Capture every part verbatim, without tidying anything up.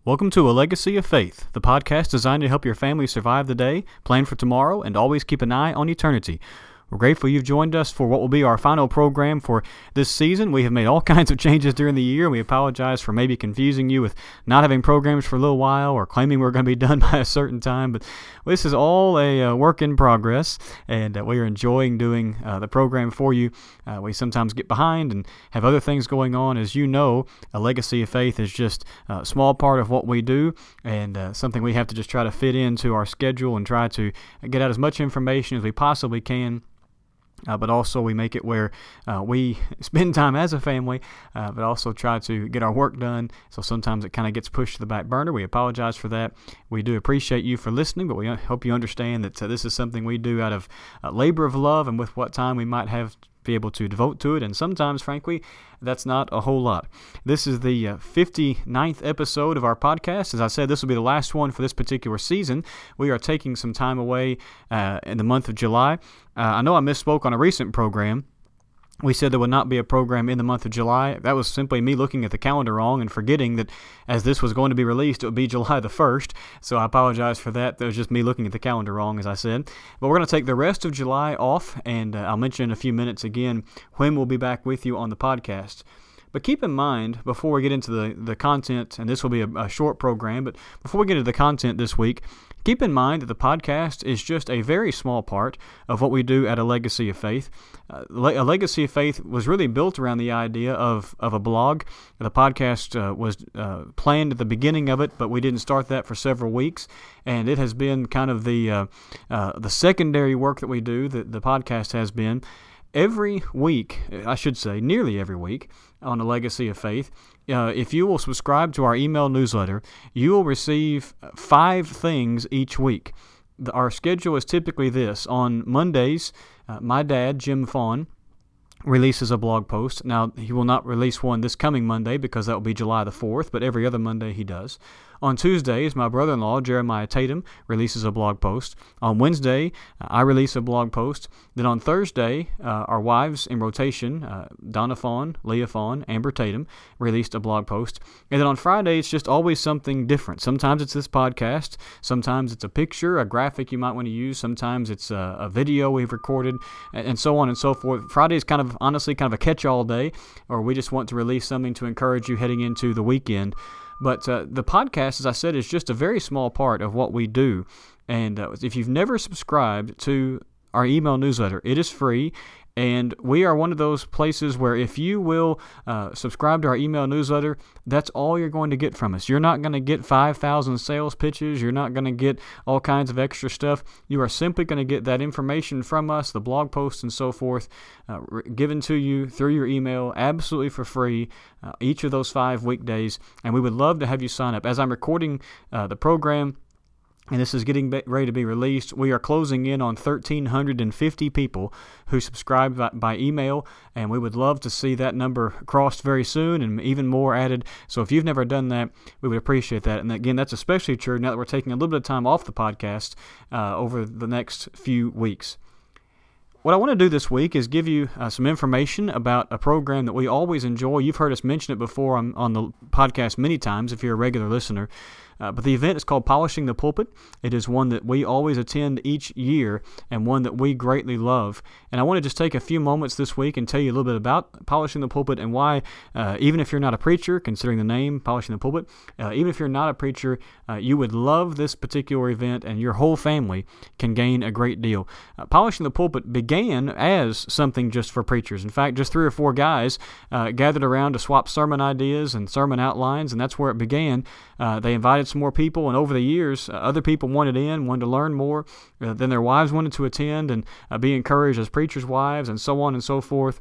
Welcome to A Legacy of Faith, the podcast designed to help your family survive the day, plan for tomorrow, and always keep an eye on eternity. We're grateful you've joined us for what will be our final program for this season. We have made all kinds of changes during the year, and we apologize for maybe confusing you with not having programs for a little while or claiming we're going to be done by a certain time. But this is all a uh, work in progress, and uh, we are enjoying doing uh, the program for you. Uh, we sometimes get behind and have other things going on. As you know, A Legacy of Faith is just a small part of what we do, and uh, something we have to just try to fit into our schedule and try to get out as much information as we possibly can. Uh, but also we make it where uh, we spend time as a family, uh, but also try to get our work done. So sometimes it kind of gets pushed to the back burner. We apologize for that. We do appreciate you for listening, but we hope you understand that uh, this is something we do out of uh, labor of love and with what time we might have be able to devote to it, and sometimes, frankly, that's not a whole lot. This is the uh, fifty-ninth episode of our podcast. As I said, this will be the last one for this particular season. We are taking some time away uh, in the month of July. Uh, I know I misspoke on a recent program. We said there would not be a program in the month of July. That was simply me looking at the calendar wrong and forgetting that as this was going to be released, it would be July the first. So I apologize for that. That was just me looking at the calendar wrong, as I said. But we're going to take the rest of July off, and uh, I'll mention in a few minutes again when we'll be back with you on the podcast. But keep in mind, before we get into the, the content, and this will be a, a short program, but before we get into the content this week, keep in mind that the podcast is just a very small part of what we do at A Legacy of Faith. Uh, A Legacy of Faith was really built around the idea of, of a blog. The podcast uh, was uh, planned at the beginning of it, but we didn't start that for several weeks, and it has been kind of the uh, uh, the secondary work that we do, that the podcast has been. Every week, I should say, nearly every week, on A Legacy of Faith, uh, if you will subscribe to our email newsletter, you will receive five things each week. The, our schedule is typically this. On Mondays, uh, my dad, Jim Fawn, releases a blog post. Now, he will not release one this coming Monday because that will be July the fourth, but every other Monday he does. On Tuesdays, my brother-in-law, Jeremiah Tatum, releases a blog post. On Wednesday, uh, I release a blog post. Then on Thursday, uh, our wives in rotation, uh, Donna Fawn, Leah Fawn, Amber Tatum, released a blog post. And then on Friday, it's just always something different. Sometimes it's this podcast. Sometimes it's a picture, a graphic you might want to use. Sometimes it's a, a video we've recorded, and, and so on and so forth. Friday is kind of, honestly, kind of a catch-all day, or we just want to release something to encourage you heading into the weekend. But uh, the podcast, as I said, is just a very small part of what we do. And uh, if you've never subscribed to our email newsletter, it is free. And we are one of those places where if you will uh, subscribe to our email newsletter, that's all you're going to get from us. You're not going to get five thousand sales pitches. You're not going to get all kinds of extra stuff. You are simply going to get that information from us, the blog posts and so forth, uh, given to you through your email absolutely for free uh, each of those five weekdays. And we would love to have you sign up. As I'm recording uh, the program, and this is getting ready to be released, we are closing in on one thousand three hundred fifty people who subscribe by, by email, and we would love to see that number crossed very soon and even more added. So if you've never done that, we would appreciate that. And again, that's especially true now that we're taking a little bit of time off the podcast uh, over the next few weeks. What I want to do this week is give you uh, some information about a program that we always enjoy. You've heard us mention it before on, on the podcast many times if you're a regular listener. Uh, but the event is called Polishing the Pulpit. It is one that we always attend each year and one that we greatly love. And I want to just take a few moments this week and tell you a little bit about Polishing the Pulpit and why, uh, even if you're not a preacher, considering the name, Polishing the Pulpit, uh, even if you're not a preacher, uh, you would love this particular event and your whole family can gain a great deal. Uh, Polishing the Pulpit began as something just for preachers. In fact, just three or four guys uh, gathered around to swap sermon ideas and sermon outlines, and that's where it began. Uh, they invited some more people, and over the years, uh, other people wanted in, wanted to learn more. Uh, then their wives wanted to attend and uh, be encouraged as preachers' wives, and so on and so forth.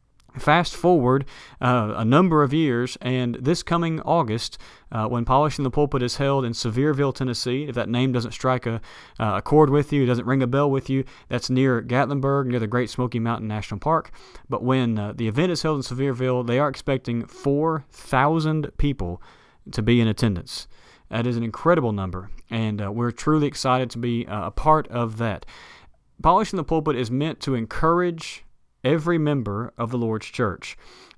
Fast forward uh, a number of years, and this coming August, uh, when Polishing the Pulpit is held in Sevierville, Tennessee, if that name doesn't strike a, uh, a chord with you, doesn't ring a bell with you, that's near Gatlinburg, near the Great Smoky Mountain National Park. But when uh, the event is held in Sevierville, they are expecting four thousand people to be in attendance. That is an incredible number, and uh, we're truly excited to be uh, a part of that. Polishing the Pulpit is meant to encourage every member of the Lord's church.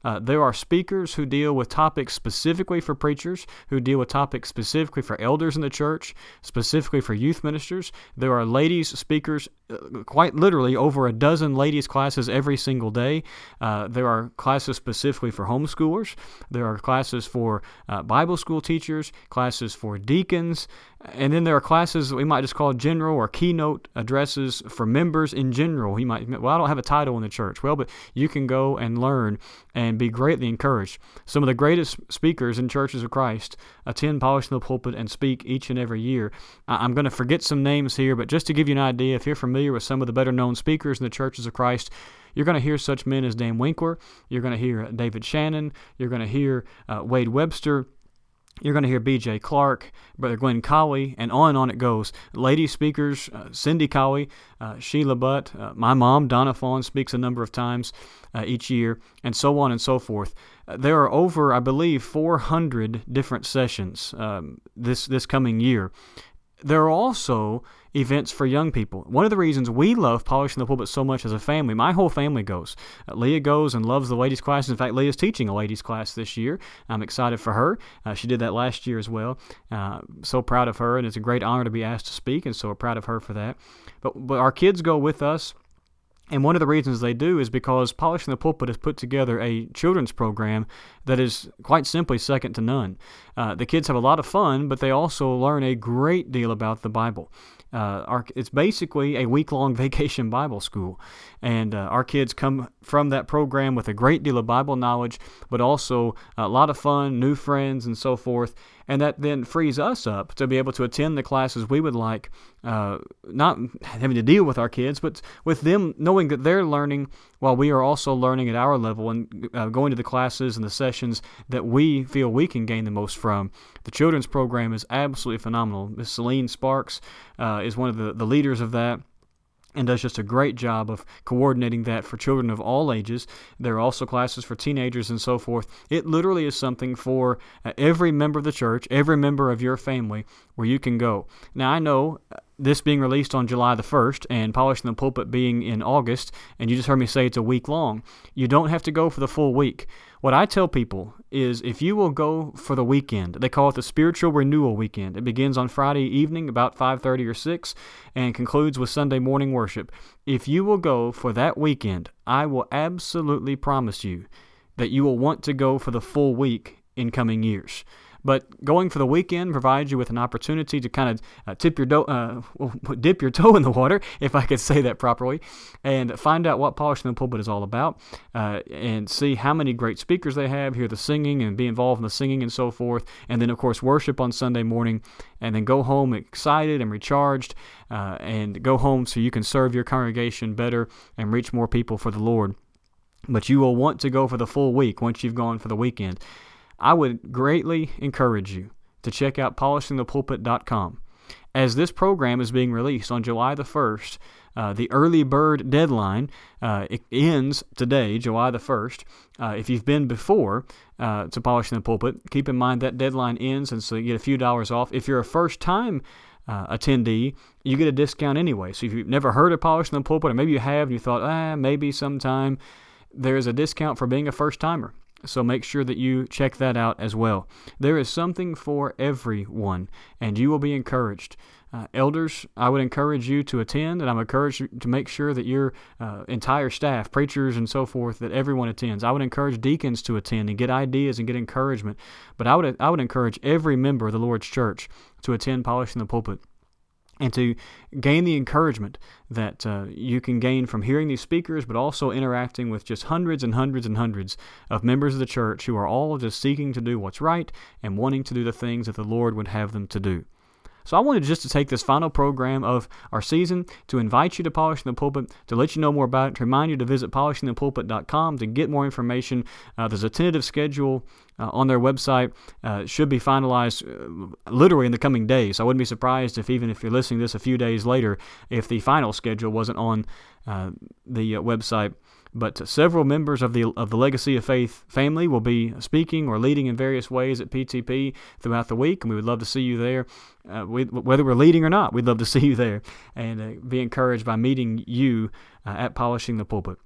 Uh, there are speakers who deal with topics specifically for preachers, who deal with topics specifically for elders in the church, specifically for youth ministers. There are ladies speakers, uh, quite literally over a dozen ladies classes every single day. Uh, there are classes specifically for homeschoolers. There are classes for uh, Bible school teachers, classes for deacons, and then there are classes that we might just call general or keynote addresses for members in general. You might, well, I don't have a title in the church. Well, but you can go and learn and be greatly encouraged. Some of the greatest speakers in churches of Christ attend Polishing the Pulpit and speak each and every year. I'm going to forget some names here, but just to give you an idea, if you're familiar with some of the better-known speakers in the churches of Christ, you're going to hear such men as Dan Winkler. You're going to hear David Shannon. You're going to hear uh, Wade Webster. You're going to hear B J Clark, Brother Glenn Colley, and on and on it goes. Lady speakers, uh, Cindy Colley, uh, Sheila Butt, uh, my mom, Donna Fawn, speaks a number of times uh, each year, and so on and so forth. Uh, there are over, I believe, four hundred different sessions um, this, this coming year. There are also events for young people. One of the reasons we love Polishing the Pulpit so much as a family, my whole family goes. Uh, Leah goes and loves the ladies' classes. In fact, Leah's teaching a ladies' class this year. I'm excited for her. Uh, she did that last year as well. Uh, so proud of her, and it's a great honor to be asked to speak, and so we're proud of her for that. But, but our kids go with us. And one of the reasons they do is because Polishing the Pulpit has put together a children's program that is quite simply second to none. Uh, the kids have a lot of fun, but they also learn a great deal about the Bible. Uh, our, it's basically a week-long vacation Bible school, and uh, our kids come from that program with a great deal of Bible knowledge, but also a lot of fun, new friends, and so forth, and that then frees us up to be able to attend the classes we would like, uh, not having to deal with our kids, but with them knowing that they're learning while we are also learning at our level and uh, going to the classes and the sessions that we feel we can gain the most from. The children's program is absolutely phenomenal. Miss Celine Sparks uh, is one of the, the leaders of that, and does just a great job of coordinating that for children of all ages. There are also classes for teenagers and so forth. It literally is something for uh, every member of the church, every member of your family, where you can go. Now, I know this being released on July the first and Polishing the Pulpit being in August, and you just heard me say it's a week long, you don't have to go for the full week. What I tell people is if you will go for the weekend, they call it the Spiritual Renewal Weekend. It begins on Friday evening about five thirty or six and concludes with Sunday morning worship. If you will go for that weekend, I will absolutely promise you that you will want to go for the full week in coming years. But going for the weekend provides you with an opportunity to kind of uh, tip your do- uh, dip your toe in the water, if I could say that properly, and find out what Polishing the Pulpit is all about, uh, and see how many great speakers they have, hear the singing, and be involved in the singing and so forth, and then, of course, worship on Sunday morning, and then go home excited and recharged, uh, and go home so you can serve your congregation better and reach more people for the Lord. But you will want to go for the full week once you've gone for the weekend. I would greatly encourage you to check out polishing the pulpit dot com. As this program is being released on July the first, uh, the early bird deadline uh, it ends today, July the first. Uh, if you've been before uh, to Polishing the Pulpit, keep in mind that deadline ends, and so you get a few dollars off. If you're a first-time uh, attendee, you get a discount anyway. So if you've never heard of Polishing the Pulpit, or maybe you have and you thought, ah, maybe sometime, there is a discount for being a first-timer. So make sure that you check that out as well. There is something for everyone, and you will be encouraged. Uh, elders, I would encourage you to attend, and I'm encouraged to make sure that your uh, entire staff, preachers and so forth, that everyone attends. I would encourage deacons to attend and get ideas and get encouragement. But I would I would encourage every member of the Lord's church to attend Polishing the Pulpit, and to gain the encouragement that uh, you can gain from hearing these speakers, but also interacting with just hundreds and hundreds and hundreds of members of the church who are all just seeking to do what's right and wanting to do the things that the Lord would have them to do. So I wanted just to take this final program of our season to invite you to Polishing the Pulpit, to let you know more about it, to remind you to visit polishing the pulpit dot com to get more information. Uh, there's a tentative schedule uh, on their website. Uh, it should be finalized uh, literally in the coming days. I wouldn't be surprised if even if you're listening to this a few days later, if the final schedule wasn't on uh, the uh, website. But several members of the of the Legacy of Faith family will be speaking or leading in various ways at P T P throughout the week, and we would love to see you there. Uh, we, whether we're leading or not, we'd love to see you there and uh, be encouraged by meeting you uh, at Polishing the Pulpit.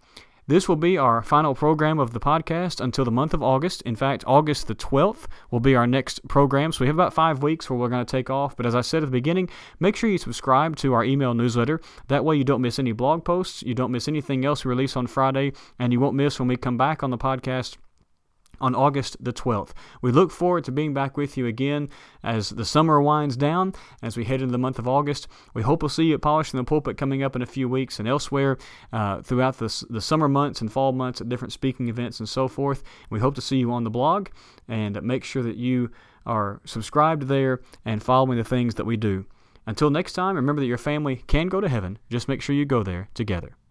This will be our final program of the podcast until the month of August. In fact, August the twelfth will be our next program, so we have about five weeks where we're going to take off. But as I said at the beginning, make sure you subscribe to our email newsletter. That way you don't miss any blog posts, you don't miss anything else we release on Friday, and you won't miss when we come back on the podcast on August the twelfth. We look forward to being back with you again as the summer winds down, as we head into the month of August. We hope we'll see you at Polishing the Pulpit coming up in a few weeks and elsewhere uh, throughout the, the summer months and fall months at different speaking events and so forth. We hope to see you on the blog, and make sure that you are subscribed there and following the things that we do. Until next time, remember that your family can go to heaven. Just make sure you go there together.